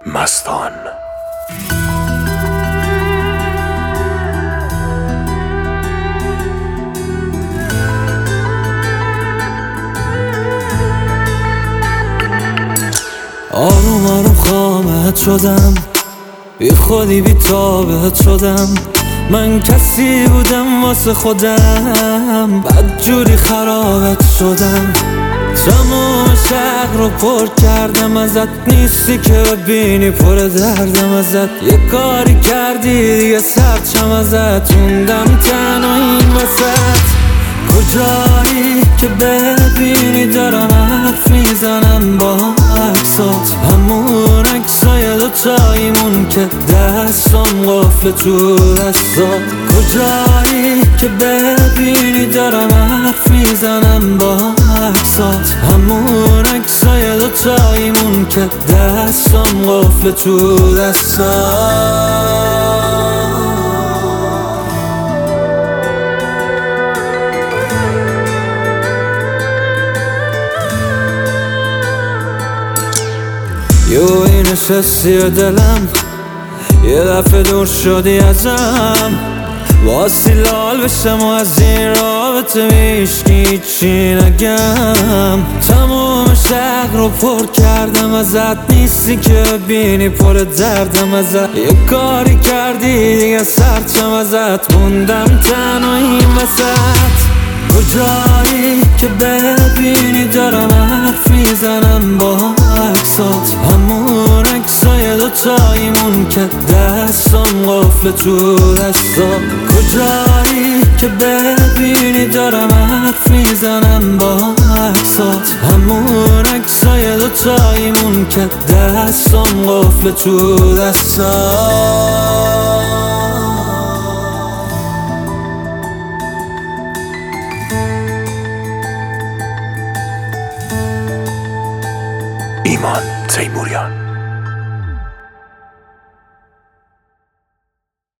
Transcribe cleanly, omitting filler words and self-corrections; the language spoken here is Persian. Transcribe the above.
مستان. آروم آروم خامت شدم، بی خودی بی تابت شدم. من کسی بودم واسه خودم، بدجوری خرابت شدم. تمام شهر رو پر کردم ازت، نیستی که ببینی پر دردم ازت. یه کاری کردی دیگه سرچم ازت، موندم تنها این وسط. کجایی که ببینی دارم حرف میزنم با عکسات، همون عکسای دوتاییمون که دستم قفل تو دستات. کجایی که ببینی دارم حرف میزنم با عکسات، همون عکسای دوتاییمون که دستم قفل تو دستات. یه نشستی و دلم یه دفعه دور شدی ازم، واسی لال بشم و از این رابطه میشکی چی نگم. تمام شهر رو پر کردم ازت، نیستی که ببینی پر دردم ازت. یه کاری کردی دیگه سرچم ازت، موندم تنها این وسط. کجایی که ببینی دارم حرف میزنم با عکسات، همون عکسای دوتاییمون که دستم قفل تو دستات. کجایی که ببینی دارم حرف میزنم با عکسات، همون عکسای دوتاییمون که دستم قفل تو دستات. ایمان تیموریان.